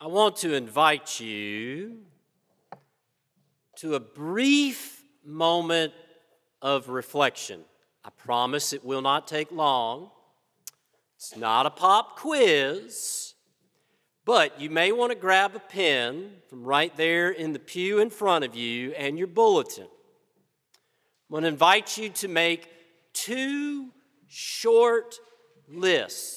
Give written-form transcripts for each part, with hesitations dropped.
I want to invite you to a brief moment of reflection. I promise it will not take long. It's not a pop quiz, but you may want to grab a pen from right there in the pew in front of you and your bulletin. I'm going to invite you to make 2 short lists.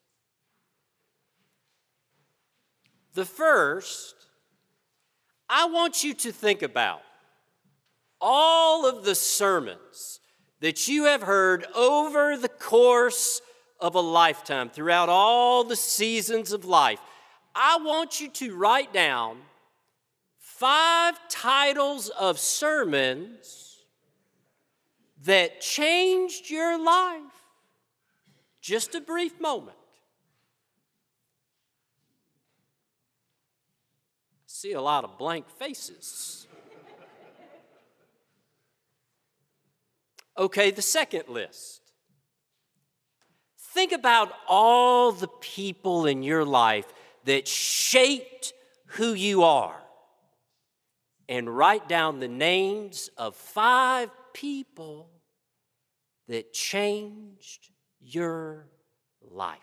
The first, I want you to think about all of the sermons that you have heard over the course of a lifetime, throughout all the seasons of life. I want you to write down 5 titles of sermons that changed your life. Just a brief moment. I see a lot of blank faces. Okay, the second list. Think about all the people in your life that shaped who you are, and write down the names of 5 people that changed your life.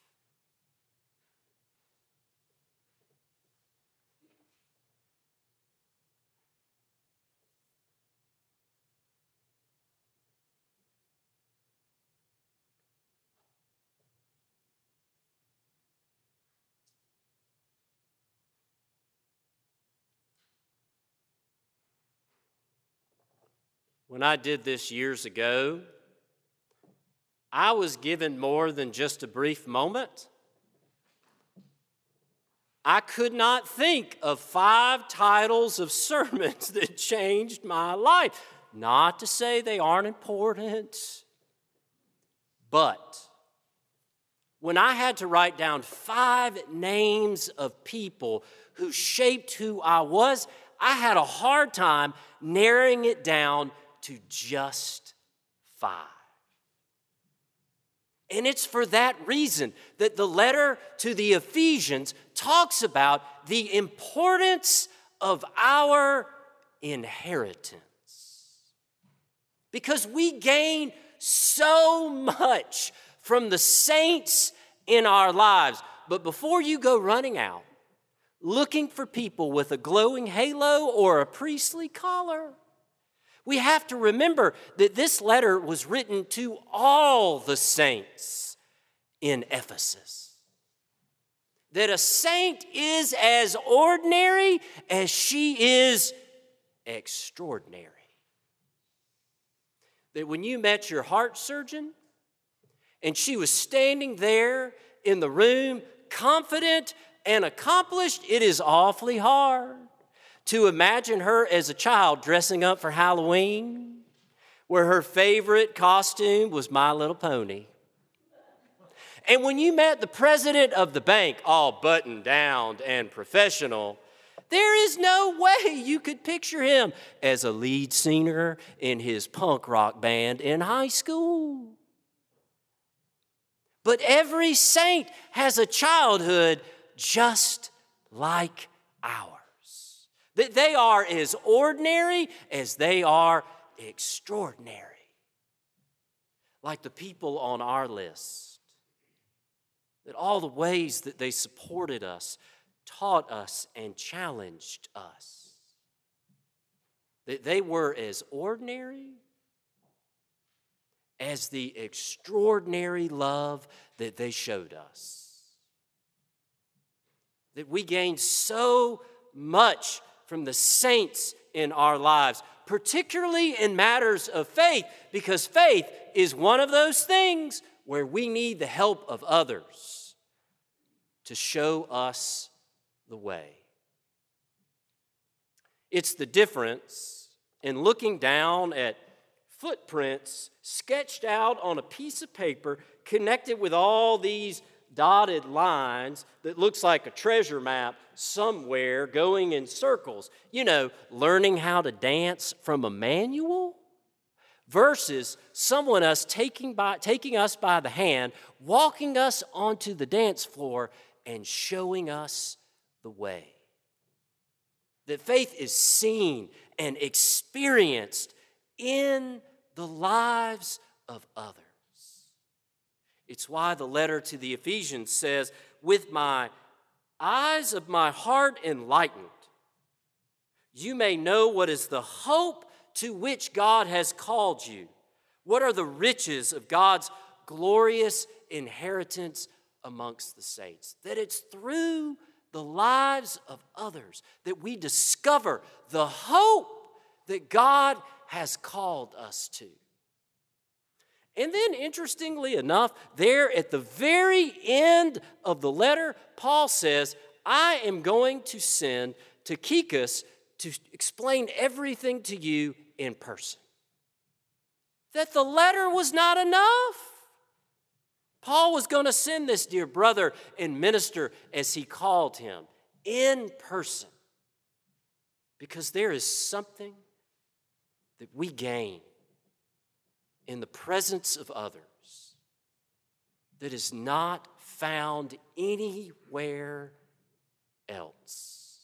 When I did this years ago, I was given more than just a brief moment. I could not think of 5 titles of sermons that changed my life. Not to say they aren't important, but when I had to write down 5 names of people who shaped who I was, I had a hard time narrowing it down to just 5. And it's for that reason that the letter to the Ephesians talks about the importance of our inheritance. Because we gain so much from the saints in our lives. But before you go running out, looking for people with a glowing halo or a priestly collar, we have to remember that this letter was written to all the saints in Ephesus. That a saint is as ordinary as she is extraordinary. That when you met your heart surgeon and she was standing there in the room, confident and accomplished, it is awfully hard to imagine her as a child dressing up for Halloween, where her favorite costume was My Little Pony. And when you met the president of the bank, all buttoned down and professional, there is no way you could picture him as a lead singer in his punk rock band in high school. But every saint has a childhood just like ours. That they are as ordinary as they are extraordinary. Like the people on our list. That all the ways that they supported us, taught us, and challenged us. That they were as ordinary as the extraordinary love that they showed us. That we gained so much from the saints in our lives, particularly in matters of faith, because faith is one of those things where we need the help of others to show us the way. It's the difference in looking down at footprints sketched out on a piece of paper connected with all these dotted lines that looks like a treasure map somewhere going in circles. You know, learning how to dance from a manual versus someone taking us by the hand, walking us onto the dance floor and showing us the way. That faith is seen and experienced in the lives of others. It's why the letter to the Ephesians says, with my eyes of my heart enlightened, you may know what is the hope to which God has called you. What are the riches of God's glorious inheritance amongst the saints? That it's through the lives of others that we discover the hope that God has called us to. And then, interestingly enough, there at the very end of the letter, Paul says, I am going to send Tychicus to explain everything to you in person. That the letter was not enough. Paul was going to send this dear brother and minister, as he called him, in person. Because there is something that we gain in the presence of others that is not found anywhere else.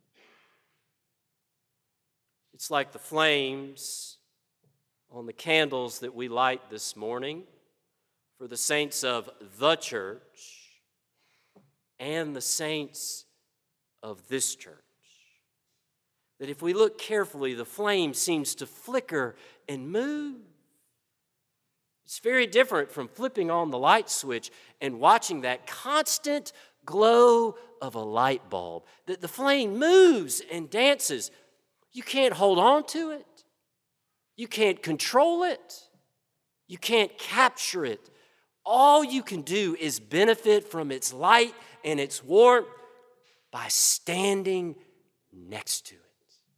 It's like the flames on the candles that we light this morning for the saints of the church and the saints of this church. That if we look carefully, the flame seems to flicker and move. It's very different from flipping on the light switch and watching that constant glow of a light bulb. That the flame moves and dances. You can't hold on to it. You can't control it. You can't capture it. All you can do is benefit from its light and its warmth by standing next to it.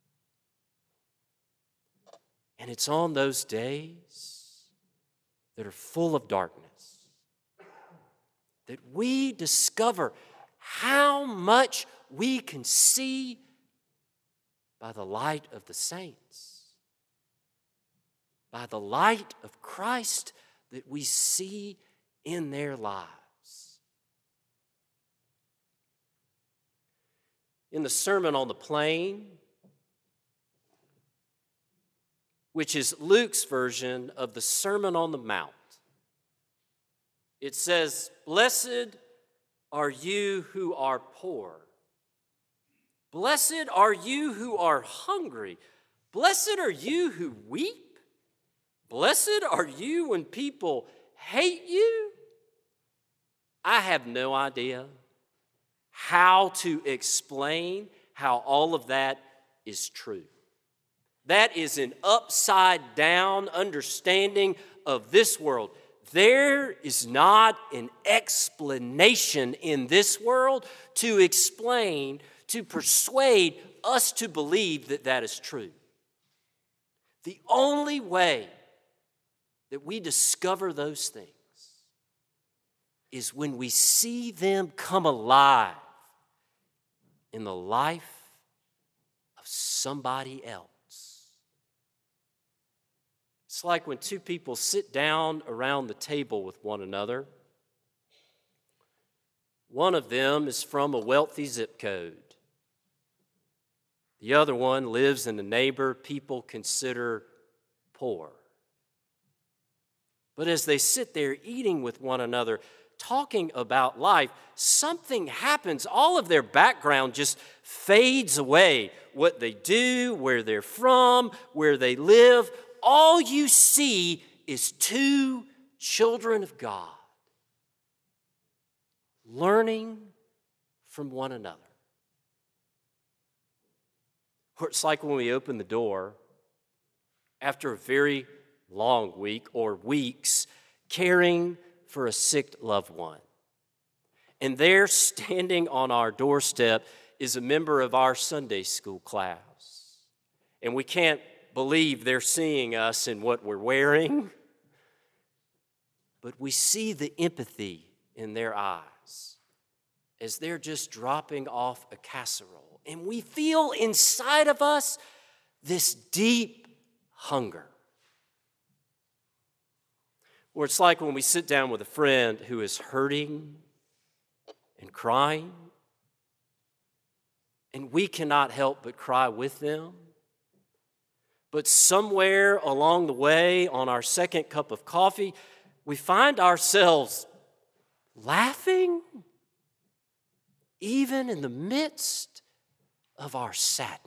And it's on those days that are full of darkness that we discover how much we can see by the light of the saints, by the light of Christ that we see in their lives. In the Sermon on the Plain, which is Luke's version of the Sermon on the Mount, it says, "Blessed are you who are poor. Blessed are you who are hungry. Blessed are you who weep. Blessed are you when people hate you." I have no idea how to explain how all of that is true. That is an upside down understanding of this world. There is not an explanation in this world to explain, to persuade us to believe that that is true. The only way that we discover those things is when we see them come alive in the life of somebody else. It's like when two people sit down around the table with one another. One of them is from a wealthy zip code. The other one lives in a neighbor people consider poor. But as they sit there eating with one another, talking about life, something happens. All of their background just fades away. What they do, where they're from, where they live, all you see is two children of God learning from one another. Or it's like when we open the door after a very long week or weeks caring for a sick loved one. And there, standing on our doorstep, is a member of our Sunday school class. And we can't believe they're seeing us in what we're wearing, but we see the empathy in their eyes as they're just dropping off a casserole. And we feel inside of us this deep hunger. Or it's like when we sit down with a friend who is hurting and crying, and we cannot help but cry with them. But somewhere along the way, on our second cup of coffee, we find ourselves laughing, even in the midst of our sadness.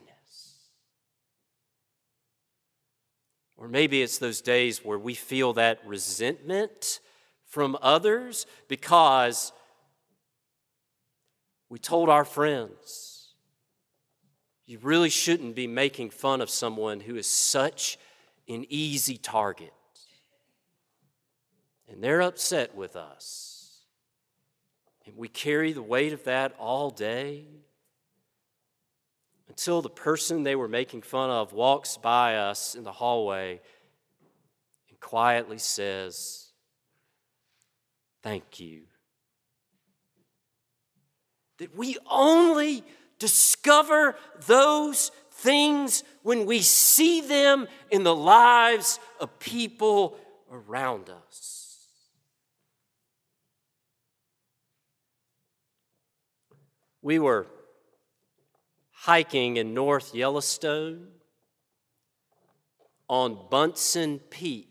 Or maybe it's those days where we feel that resentment from others because we told our friends, you really shouldn't be making fun of someone who is such an easy target. And they're upset with us. And we carry the weight of that all day until the person they were making fun of walks by us in the hallway and quietly says, "Thank you." That we only discover those things when we see them in the lives of people around us. We were hiking in North Yellowstone on Bunsen Peak.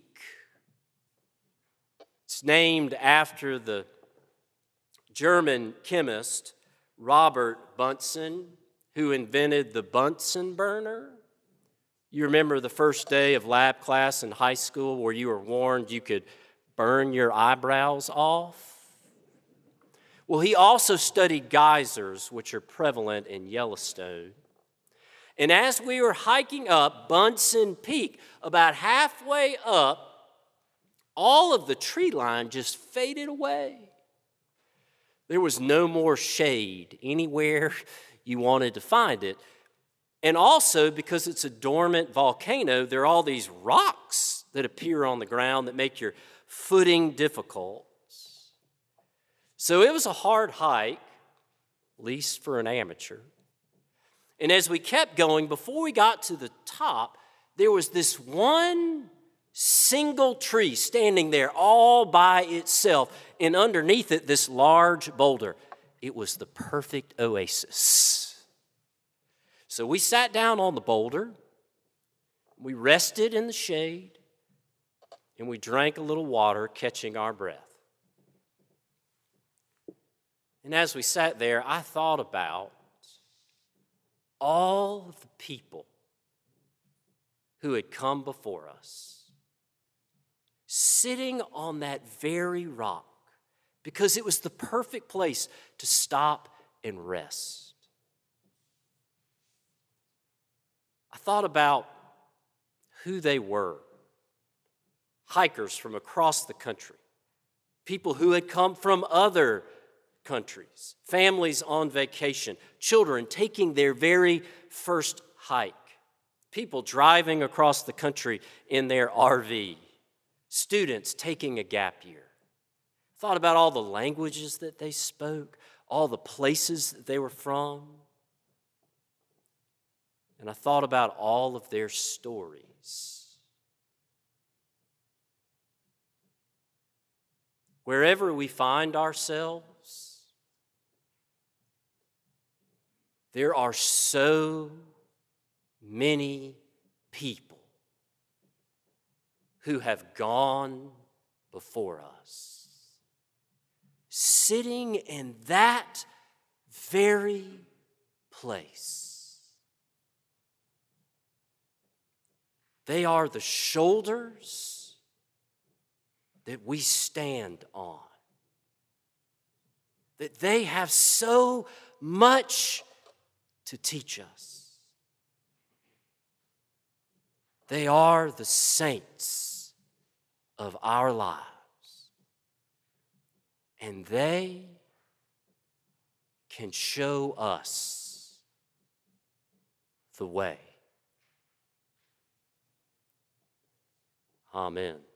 It's named after the German chemist Robert Bunsen, who invented the Bunsen burner. You remember the first day of lab class in high school where you were warned you could burn your eyebrows off? Well, he also studied geysers, which are prevalent in Yellowstone. And as we were hiking up Bunsen Peak, about halfway up, all of the tree line just faded away. There was no more shade anywhere you wanted to find it. And also, because it's a dormant volcano, there are all these rocks that appear on the ground that make your footing difficult. So it was a hard hike, at least for an amateur. And as we kept going, before we got to the top, there was this one single tree standing there all by itself, and underneath it, this large boulder. It was the perfect oasis. So we sat down on the boulder, we rested in the shade, and we drank a little water, catching our breath. And as we sat there, I thought about all of the people who had come before us, sitting on that very rock, because it was the perfect place to stop and rest. I thought about who they were. Hikers from across the country, people who had come from other countries, families on vacation, children taking their very first hike, people driving across the country in their RV, students taking a gap year. Thought about all the languages that they spoke, all the places that they were from. And I thought about all of their stories. Wherever we find ourselves, there are so many people who have gone before us, sitting in that very place. They are the shoulders that we stand on. That they have so much to teach us. They are the saints of our lives. And they can show us the way. Amen.